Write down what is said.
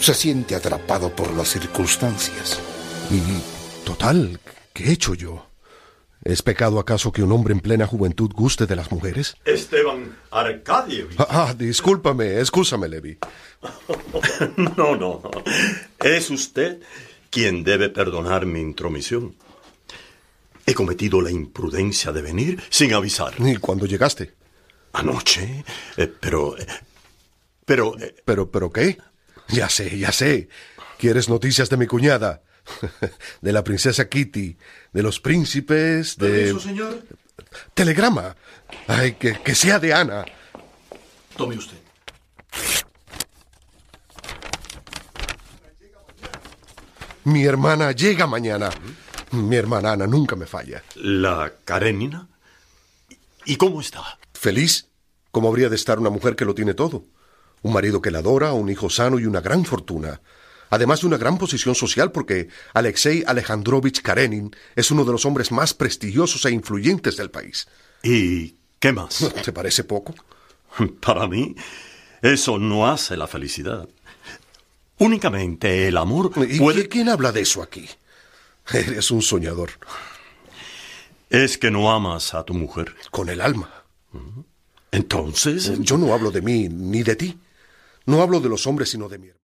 Se siente atrapado por las circunstancias. Y, total, ¿qué he hecho yo? ¿Es pecado acaso que un hombre en plena juventud guste de las mujeres? Esteban Arkadievich. Discúlpame, excúsame, Levi. No. Es usted quien debe perdonar mi intromisión. He cometido la imprudencia de venir sin avisar. ¿Y cuándo llegaste? Anoche, ¿Pero qué? Ya sé. ¿Quieres noticias de mi cuñada? De la princesa Kitty, de los príncipes, de... ¿Permiso, señor? Telegrama. Ay, que sea de Ana. Tome usted. Mi hermana llega mañana. Mi hermana Ana nunca me falla. ¿La Karenina? ¿Y cómo está? Feliz, como habría de estar una mujer que lo tiene todo. Un marido que la adora, un hijo sano y una gran fortuna. Además de una gran posición social porque Alexei Alejandrovich Karenin es uno de los hombres más prestigiosos e influyentes del país. ¿Y qué más? ¿Te parece poco? Para mí, eso no hace la felicidad. Únicamente el amor puede... ¿Quién habla de eso aquí? Eres un soñador. Es que no amas a tu mujer. Con el alma. Entonces... Yo no hablo de mí ni de ti. No hablo de los hombres sino de mi hermano.